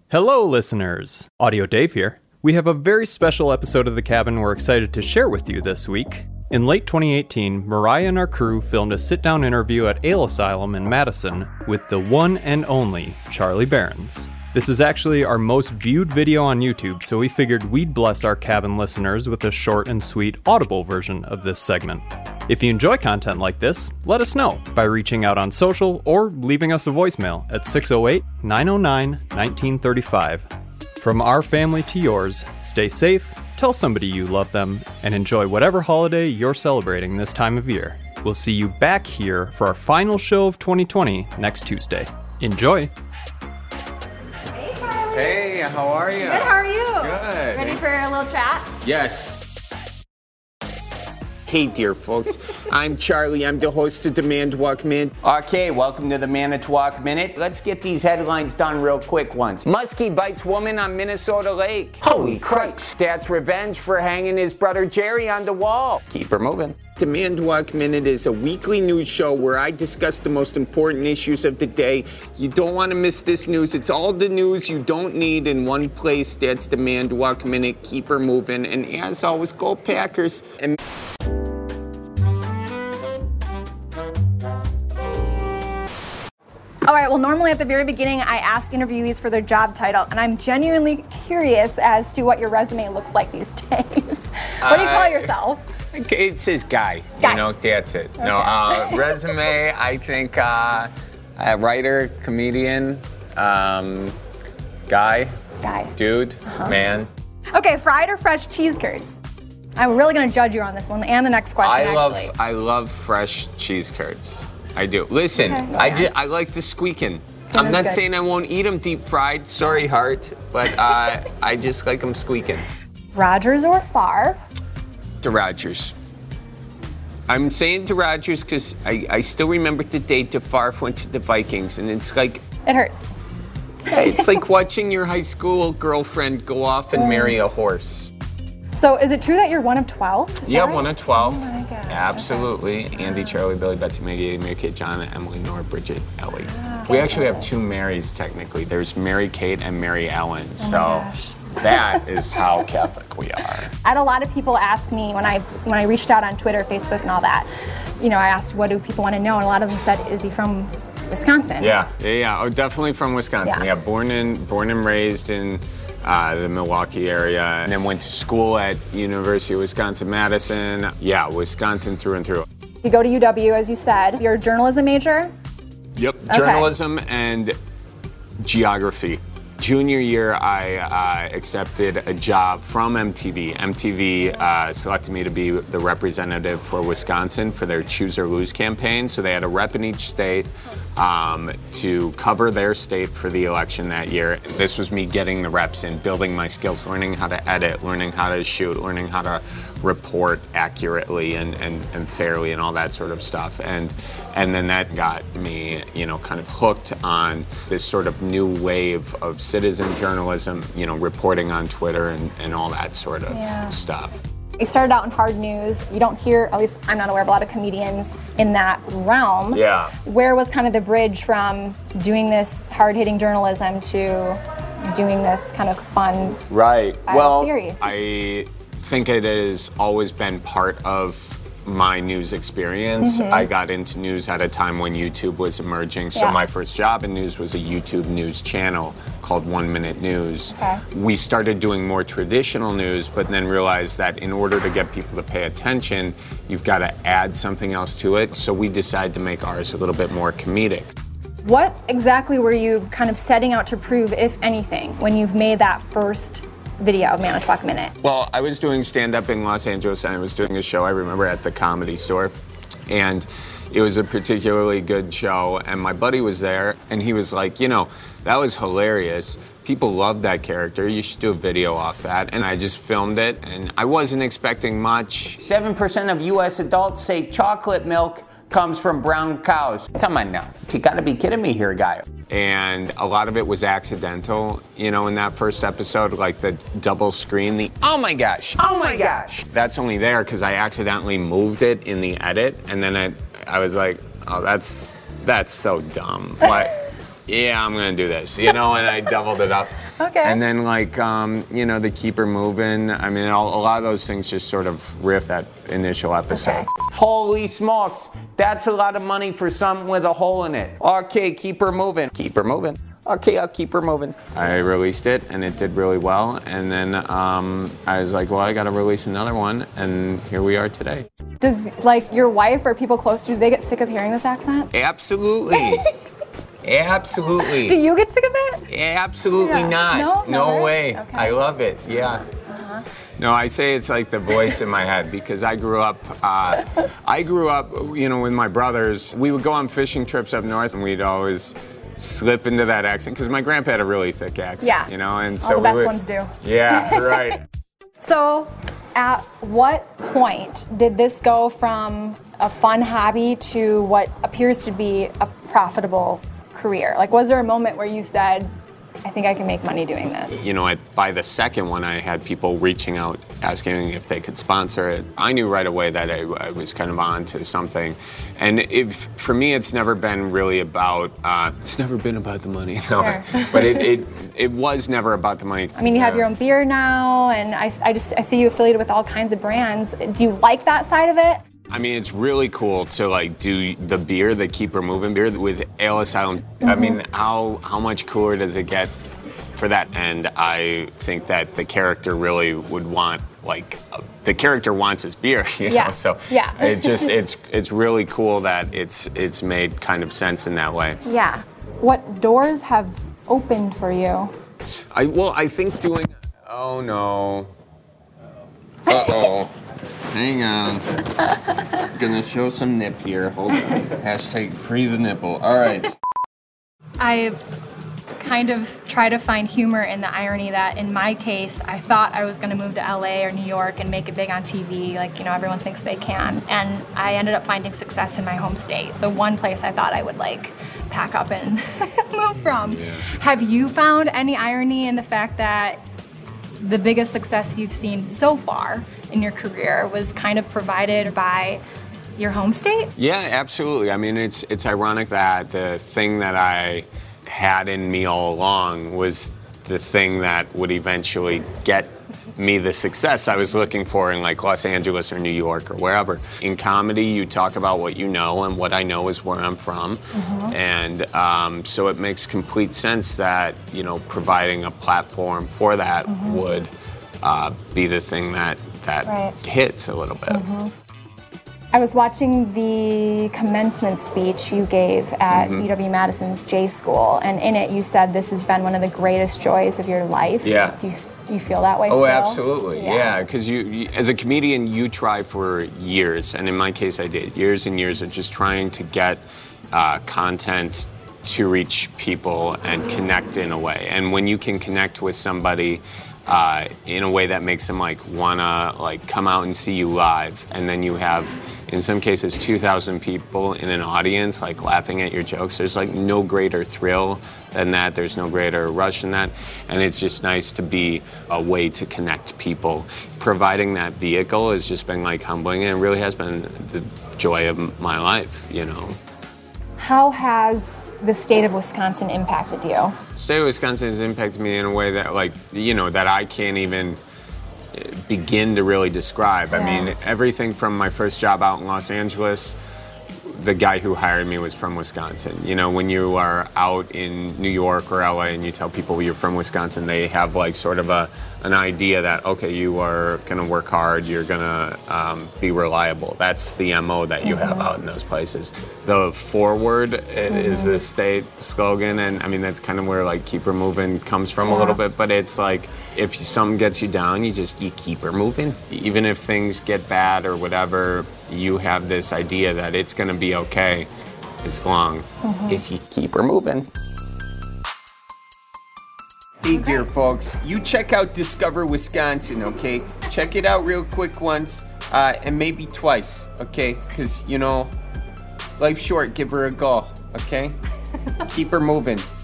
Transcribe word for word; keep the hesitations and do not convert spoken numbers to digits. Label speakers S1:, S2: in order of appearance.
S1: Hello, listeners! Audio Dave here. We have a very special episode of The Cabin we're excited to share with you this week. In late twenty eighteen, Mariah and our crew filmed a sit-down interview at Ale Asylum in Madison with the one and only Charlie Berens. This is actually our most viewed video on YouTube, so we figured we'd bless our Cabin listeners with a short and sweet audible version of this segment. If you enjoy content like this, let us know by reaching out on social or leaving us a voicemail at six oh eight, nine oh nine, one nine three five. From our family to yours, stay safe, tell somebody you love them, and enjoy whatever holiday you're celebrating this time of year. We'll see you back here for our final show of twenty twenty next Tuesday. Enjoy!
S2: Hey, Charlie.
S3: Hey, how are you?
S2: Good, how are you?
S3: Good.
S2: Ready for a little chat?
S3: Yes. Hey, dear folks. I'm Charlie. I'm the host of the Manitowoc Minute. Okay, welcome to the Manitowoc Minute. Let's get these headlines done real quick ones. Muskie bites woman on Minnesota lake. Holy Christ. Dad's revenge for hanging his brother Jerry on the wall. Keep her moving. The Manitowoc Minute is a weekly news show where I discuss the most important issues of the day. You don't want to miss this news. It's all the news you don't need in one place. That's the Manitowoc Minute. Keep her moving. And as always, go Packers. And
S2: All right, well, normally at the very beginning, I ask interviewees for their job title, and I'm genuinely curious as to what your resume looks like these days. What do you call yourself?
S3: It says guy.
S2: Guy.
S3: You know, that's it.
S2: Okay.
S3: No, uh, resume, I think uh, a writer, comedian, um, guy,
S2: Guy.
S3: dude,
S2: Uh-huh.
S3: man.
S2: Okay, fried or fresh cheese curds? I'm really going to judge you on this one and the next question,
S3: I love
S2: actually.
S3: I love fresh cheese curds. I do. Listen,
S2: Okay,
S3: I
S2: yeah.
S3: ju- I like the squeaking.
S2: Yeah,
S3: I'm
S2: that's
S3: not
S2: good.
S3: saying I won't eat them deep fried. Sorry, heart, but uh, I just like them squeaking.
S2: Rodgers or Favre?
S3: To Rodgers. I'm saying to Rodgers because I, I still remember the day Favre went to the Vikings, and it's like
S2: It hurts.
S3: it's like watching your high school girlfriend go off and marry a horse.
S2: So is it true that you're one of twelve? Is
S3: Yeah,
S2: that right?
S3: one of twelve.
S2: Oh my God,
S3: Absolutely. Andy, Charlie, Billy, Betsy, Maggie, Mary Kate, John, Emily, Nora, Bridget, Ellie. we actually have two Marys technically. There's Mary Kate and Mary Ellen. so
S2: gosh.
S3: that is how Catholic we are.
S2: I had a lot of people ask me when I when I reached out on Twitter, Facebook, and all that. You know, I asked, what do people want to know? And a lot of them said, is he from Wisconsin?
S3: Yeah, yeah, yeah. Oh, definitely from Wisconsin.
S2: Yeah.
S3: Yeah, born in, born and raised in uh, the Milwaukee area, and then went to school at University of Wisconsin-Madison. Yeah, Wisconsin through and through.
S2: You go to U W, as you said. You're a journalism major?
S3: Yep, journalism and geography. Junior year, I uh, accepted a job from M T V. M T V uh, selected me to be the representative for Wisconsin for their Choose or Lose campaign. So they had a rep in each state um, to cover their state for the election that year. This was me getting the reps in, building my skills, learning how to edit, learning how to shoot, learning how to report accurately and, and, and fairly and all that sort of stuff. And and then that got me, you know, kind of hooked on this sort of new wave of citizen journalism, you know, reporting on Twitter and, and all that sort of
S2: Yeah.
S3: stuff.
S2: You started out in hard news. You don't hear, at least I'm not aware of a lot of comedians in that realm.
S3: Yeah.
S2: Where was kind of the bridge from doing this hard-hitting journalism to doing this kind of fun
S3: Right.
S2: uh,
S3: Well,
S2: series?
S3: I think it has always been part of my news experience.
S2: Mm-hmm.
S3: I got into news at a time when YouTube was emerging. So
S2: Yeah.
S3: my first job in news was a YouTube news channel called One Minute News.
S2: Okay.
S3: We started doing more traditional news, but then realized that in order to get people to pay attention, you've got to add something else to it. So we decided to make ours a little bit more comedic.
S2: What exactly were you kind of setting out to prove, if anything, when you've made that first video of Manitowoc Minute?
S3: Well, I was doing stand-up in Los Angeles, and I was doing a show, I remember, at the Comedy Store. And it was a particularly good show, and my buddy was there, and he was like, you know, that was hilarious. People loved that character. You should do a video off that. And I just filmed it, and I wasn't expecting much. seven percent of U S adults say chocolate milk comes from brown cows. Come on now. You gotta be kidding me here, guy. And a lot of it was accidental, you know, in that first episode, like the double screen, the oh my gosh, oh my gosh. That's only there because I accidentally moved it in the edit, and then I, I was like, oh, that's that's so dumb. Like, yeah, I'm gonna do this, you know, and I doubled it up.
S2: Okay.
S3: And then like, um, you know, the Keep Her Moving, I mean, a lot of those things just sort of riff that initial episode.
S2: Okay.
S4: Holy smokes, that's a lot of money for something with a hole in it. Okay, keep her moving. Keep her moving. Okay, I'll keep her moving.
S3: I released it and it did really well. And then um, I was like, well, I gotta release another one. And here we are today.
S2: Does like your wife or people close to you, do they get sick of hearing this accent?
S3: Absolutely. Absolutely.
S2: Do you get sick of it?
S3: Absolutely
S2: Yeah.
S3: not.
S2: No?
S3: No
S2: Never?
S3: way.
S2: Okay.
S3: I love it. Yeah.
S2: Uh-huh.
S3: No, I say it's like the voice in my head because I grew up, uh, I grew up, you know, with my brothers. We would go on fishing trips up north and we'd always slip into that accent because my grandpa had a really thick accent,
S2: Yeah.
S3: you know, and so
S2: All the
S3: we
S2: best
S3: would,
S2: ones do.
S3: Yeah, right.
S2: So, at what point did this go from a fun hobby to what appears to be a profitable career? Like, was there a moment where you said, I think I can make money doing this?
S3: You know, I, by the second one, I had people reaching out, asking if they could sponsor it. I knew right away that I, I was kind of on to something. And if, for me, it's never been really about, uh, it's never been about the money, no.
S2: Sure.
S3: But it, it, it was never about the money.
S2: I mean, you have your own beer now, and I, I just I see you affiliated with all kinds of brands. Do you like that side of it?
S3: I mean, it's really cool to like do the beer, the Keep Her Moving beer with Ale Asylum. Mm-hmm. I mean, how how much cooler does it get for that? And I think that the character really would want like uh, the character wants his beer, you
S2: Yeah.
S3: know. So
S2: Yeah.
S3: it just it's it's really cool that it's it's made kind of sense in that way.
S2: Yeah. What doors have opened for you?
S3: I well, I think doing. Oh no. Uh oh.
S4: Hang on. Gonna show some nip here. Hold on. Hashtag free the nipple. All right.
S2: I kind of try to find humor in the irony that in my case, I thought I was going to move to L A or New York and make it big on T V, like, you know, everyone thinks they can. And I ended up finding success in my home state, the one place I thought I would, like, pack up and move from. Yeah. Have you found any irony in the fact that the biggest success you've seen so far in your career was kind of provided by your home state?
S3: Yeah, absolutely. I mean, it's it's ironic that the thing that I had in me all along was the thing that would eventually get me the success I was looking for in like Los Angeles or New York or wherever. In comedy, you talk about what you know, and what I know is where I'm from. Mm-hmm. And um, so it makes complete sense that, you know, providing a platform for that mm-hmm. would uh, be the thing that, that right. hits a little bit.
S2: Mm-hmm. I was watching the commencement speech you gave at mm-hmm. U W-Madison's J School, and in it you said this has been one of the greatest joys of your life.
S3: Yeah.
S2: Do you, you feel that way
S3: oh,
S2: still?
S3: Absolutely, yeah, because yeah, you, you, as a comedian, you try for years, and in my case I did, years and years of just trying to get uh, content to reach people and connect in a way. And when you can connect with somebody uh, in a way that makes them like wanna like come out and see you live, and then you have, in some cases, two thousand people in an audience like laughing at your jokes. There's like no greater thrill than that. There's no greater rush than that. And it's just nice to be a way to connect people. Providing that vehicle has just been like humbling, and it really has been the joy of my life, you know.
S2: How has the state of Wisconsin impacted you?
S3: The state of Wisconsin has impacted me in a way that, like, you know, that I can't even begin to really describe. Yeah. I mean, everything from my first job out in Los Angeles, the guy who hired me was from Wisconsin. You know, when you are out in New York or L A and you tell people you're from Wisconsin, they have like sort of a an idea that, okay, you are gonna work hard, you're gonna um, be reliable. That's the M O that you mm-hmm. have out in those places. The forward mm-hmm. is the state slogan, and I mean, that's kind of where like Keep Her Moving comes from yeah. a little bit, but it's like, if something gets you down, you just, you keep her moving. Even if things get bad or whatever, you have this idea that it's gonna be okay as long mm-hmm. as you keep her moving.
S4: Hey, dear folks, you check out Discover Wisconsin, okay? Check it out real quick once, uh, and maybe twice, okay? Because, you know, life's short, give her a go, okay? Keep her moving.